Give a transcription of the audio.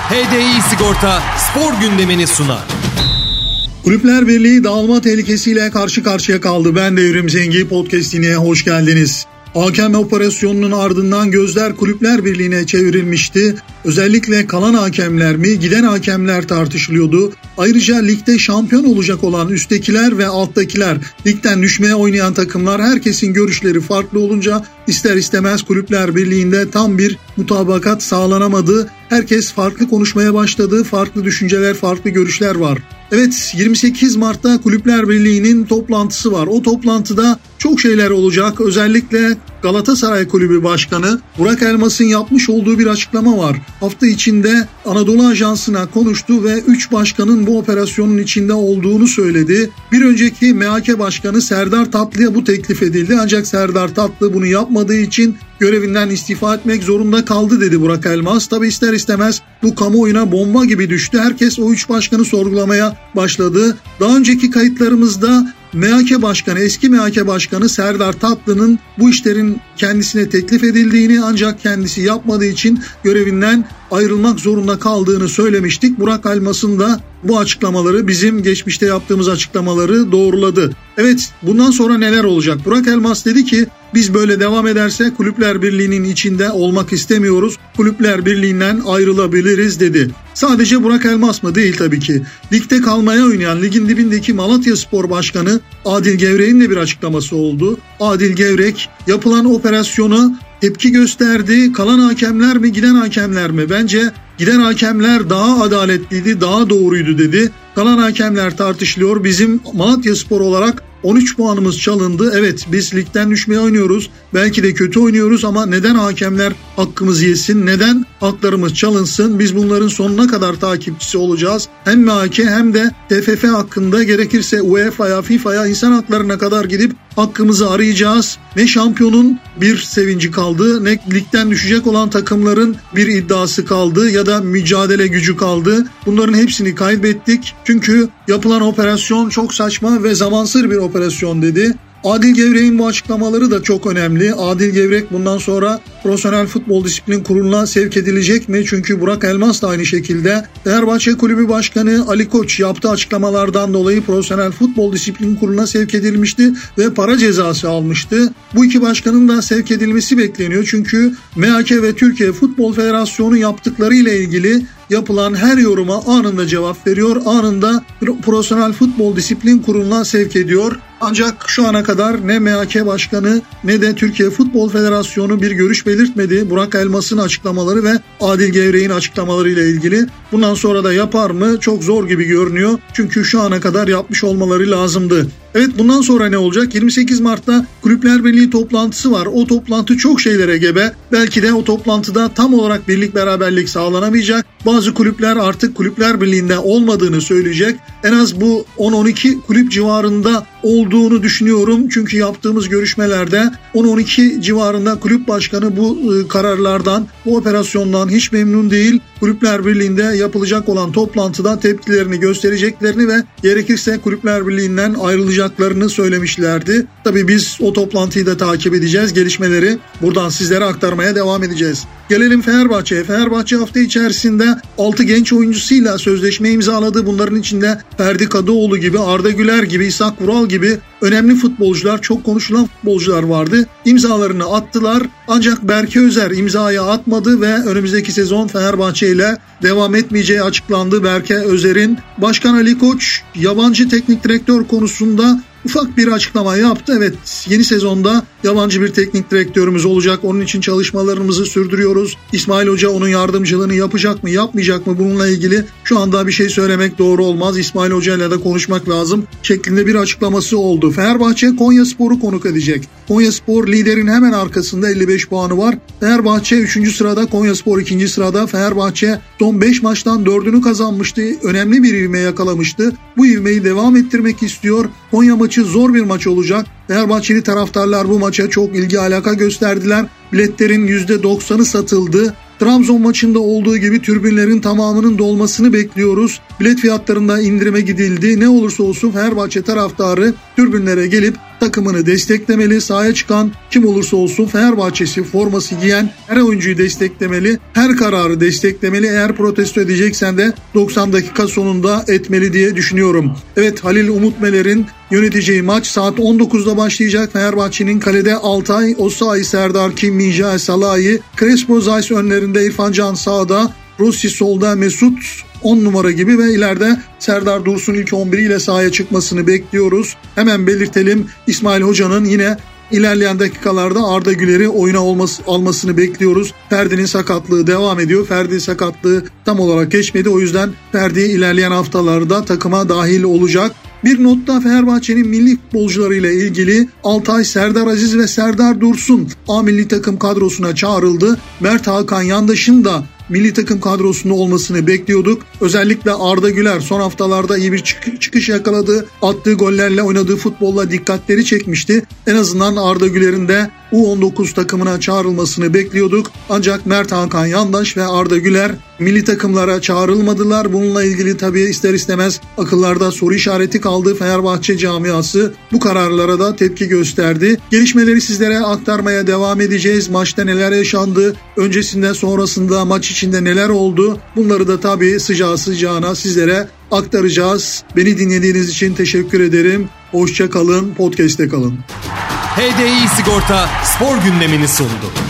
HDI Sigorta spor gündemini sunar. Kulüpler Birliği dağılma tehlikesiyle karşı karşıya kaldı. Ben de Evrim Zengi, podcast'ine hoş geldiniz. Hakem operasyonunun ardından gözler Kulüpler Birliği'ne çevrilmişti. Özellikle kalan hakemler mi, giden hakemler tartışılıyordu. Ayrıca ligde şampiyon olacak olan üsttekiler ve alttakiler, ligden düşmeye oynayan takımlar, herkesin görüşleri farklı olunca ister istemez Kulüpler Birliği'nde tam bir mutabakat sağlanamadı. Herkes farklı konuşmaya başladı. Farklı düşünceler, farklı görüşler var. Evet, 28 Mart'ta Kulüpler Birliği'nin toplantısı var. O toplantıda çok şeyler olacak. Özellikle Galatasaray Kulübü Başkanı Burak Elmas'ın yapmış olduğu bir açıklama var. Hafta içinde Anadolu Ajansı'na konuştu ve 3 başkanın bu operasyonun içinde olduğunu söyledi. Bir önceki MHK Başkanı Serdar Tatlı'ya bu teklif edildi. Ancak Serdar Tatlı bunu yapmadığı için görevinden istifa etmek zorunda kaldı dedi Burak Elmas. Tabi ister istemez bu kamuoyuna bomba gibi düştü. Herkes o 3 başkanı sorgulamaya başladı. Daha önceki kayıtlarımızda MHK Başkanı, eski MHK Başkanı Serdar Tatlı'nın bu işlerin kendisine teklif edildiğini ancak kendisi yapmadığı için görevinden ayrılmak zorunda kaldığını söylemiştik. Burak Elmas'ın da bu açıklamaları, bizim geçmişte yaptığımız açıklamaları doğruladı. Evet, bundan sonra neler olacak? Burak Elmas dedi ki biz böyle devam ederse Kulüpler Birliği'nin içinde olmak istemiyoruz. Kulüpler Birliği'nden ayrılabiliriz dedi. Sadece Burak Elmas mı? Değil tabii ki. Ligde kalmaya oynayan ligin dibindeki Malatyaspor Başkanı Adil Gevrek'in de bir açıklaması oldu. Adil Gevrek yapılan operasyona tepki gösterdi. Kalan hakemler mi, giden hakemler mi? Bence giden hakemler daha adaletliydi, daha doğruydu dedi. Kalan hakemler tartışılıyor. Bizim Malatyaspor olarak 13 puanımız çalındı. Evet, biz ligden düşmeye oynuyoruz. Belki de kötü oynuyoruz ama neden hakemler hakkımızı yesin? Neden haklarımız çalınsın? Biz bunların sonuna kadar takipçisi olacağız. Hem MHK hem de TFF hakkında, gerekirse UEFA'ya, FIFA'ya, insan haklarına kadar gidip hakkımızı arayacağız. Ne şampiyonun bir sevinci kaldı, ne ligden düşecek olan takımların bir iddiası kaldı ya da mücadele gücü kaldı. Bunların hepsini kaybettik. Çünkü yapılan operasyon çok saçma ve zamansız bir operasyon dedi. Adil Gevrek'in bu açıklamaları da çok önemli. Adil Gevrek bundan sonra Profesyonel Futbol Disiplin Kurulu'na sevk edilecek mi? Çünkü Burak Elmas da aynı şekilde. Fenerbahçe Kulübü Başkanı Ali Koç yaptığı açıklamalardan dolayı Profesyonel Futbol Disiplin Kurulu'na sevk edilmişti ve para cezası almıştı. Bu iki başkanın da sevk edilmesi bekleniyor. Çünkü MHK ve Türkiye Futbol Federasyonu yaptıkları ile ilgili yapılan her yoruma anında cevap veriyor. Anında Profesyonel Futbol Disiplin Kurulu'na sevk ediyor. Ancak şu ana kadar ne MHK Başkanı ne de Türkiye Futbol Federasyonu bir görüş belirtmedi. Burak Elmas'ın açıklamaları ve Adil Gevrek'in açıklamaları ile ilgili. Bundan sonra da yapar mı? Çok zor gibi görünüyor. Çünkü şu ana kadar yapmış olmaları lazımdı. Evet, bundan sonra ne olacak? 28 Mart'ta Kulüpler Birliği toplantısı var. O toplantı çok şeylere gebe. Belki de o toplantıda tam olarak birlik beraberlik sağlanamayacak. Bazı kulüpler artık Kulüpler Birliği'nde olmadığını söyleyecek. En az bu 10-12 kulüp civarında olduğunu düşünüyorum. Çünkü yaptığımız görüşmelerde 10-12 civarında kulüp başkanı bu kararlardan, bu operasyondan hiç memnun değil. Kulüpler Birliği'nde yapılacak olan toplantıda tepkilerini göstereceklerini ve gerekirse Kulüpler Birliği'nden ayrılacaklarını söylemişlerdi. Tabii biz o toplantıyı da takip edeceğiz. Gelişmeleri buradan sizlere aktarmaya devam edeceğiz. Gelelim Fenerbahçe'ye. Fenerbahçe hafta içerisinde 6 genç oyuncusuyla sözleşme imzaladı. Bunların içinde Ferdi Kadıoğlu gibi, Arda Güler gibi, İshak Vural gibi önemli futbolcular, çok konuşulan futbolcular vardı. İmzalarını attılar. Ancak Berke Özer imzayı atmadı ve önümüzdeki sezon Fenerbahçe ile devam etmeyeceği açıklandı Berke Özer'in. Başkan Ali Koç yabancı teknik direktör konusunda ufak bir açıklama yaptı. Evet, yeni sezonda yabancı bir teknik direktörümüz olacak. Onun için çalışmalarımızı sürdürüyoruz. İsmail Hoca onun yardımcılığını yapacak mı, yapmayacak mı? Bununla ilgili şu anda bir şey söylemek doğru olmaz. İsmail Hoca ile de konuşmak lazım şeklinde bir açıklaması oldu. Fenerbahçe Konyaspor'u konuk edecek. Konyaspor liderin hemen arkasında 55 puanı var. Fenerbahçe 3. sırada, Konyaspor 2. sırada. Fenerbahçe son 5 maçtan 4'ünü kazanmıştı. Önemli bir ivme yakalamıştı. Bu ivmeyi devam ettirmek istiyor. Konya maçı zor bir maç olacak. Fenerbahçeli taraftarlar bu maça çok ilgi alaka gösterdiler. Biletlerin %90'ı satıldı. Trabzon maçında olduğu gibi tribünlerin tamamının dolmasını bekliyoruz. Bilet fiyatlarında indirime gidildi. Ne olursa olsun Fenerbahçe taraftarı tribünlere gelip takımını desteklemeli. Sahaya çıkan kim olursa olsun Fenerbahçesi forması giyen her oyuncuyu desteklemeli. Her kararı desteklemeli. Eğer protesto edeceksen de 90 dakika sonunda etmeli diye düşünüyorum. Evet, Halil Umutmeler'in yöneteceği maç saat 19'da başlayacak. Fenerbahçe'nin kalede Altay, Osayi, Serdar, Kim Min-jae, Salahi, Crespo, Zayt önlerinde, İrfan Can sağda, Rossi solda, Mesut 10 numara gibi ve ileride Serdar Dursun ilk 11 ile sahaya çıkmasını bekliyoruz. Hemen belirtelim, İsmail Hoca'nın yine İlerleyen dakikalarda Arda Güler'i oyuna almasını bekliyoruz. Ferdi'nin sakatlığı devam ediyor. Ferdi sakatlığı tam olarak geçmedi. O yüzden Ferdi ilerleyen haftalarda takıma dahil olacak. Bir notta Fenerbahçe'nin milli futbolcularıyla ilgili Altay, Serdar Aziz ve Serdar Dursun A milli takım kadrosuna çağrıldı. Mert Hakan Yandaş'ın da milli takım kadrosunda olmasını bekliyorduk. Özellikle Arda Güler son haftalarda iyi bir çıkış yakaladı. Attığı gollerle, oynadığı futbolla dikkatleri çekmişti. En azından Arda Güler'in de U19 takımına çağrılmasını bekliyorduk. Ancak Mert Hakan Yandaş ve Arda Güler milli takımlara çağrılmadılar. Bununla ilgili tabii ister istemez akıllarda soru işareti kaldı. Fenerbahçe camiası bu kararlara da tepki gösterdi. Gelişmeleri sizlere aktarmaya devam edeceğiz. Maçta neler yaşandı, öncesinde sonrasında maç içinde neler oldu, bunları da tabii sıcağı sıcağına sizlere aktaracağız. Beni dinlediğiniz için teşekkür ederim. Hoşça kalın, podcast'te kalın. HDI Sigorta spor gündemini sundu.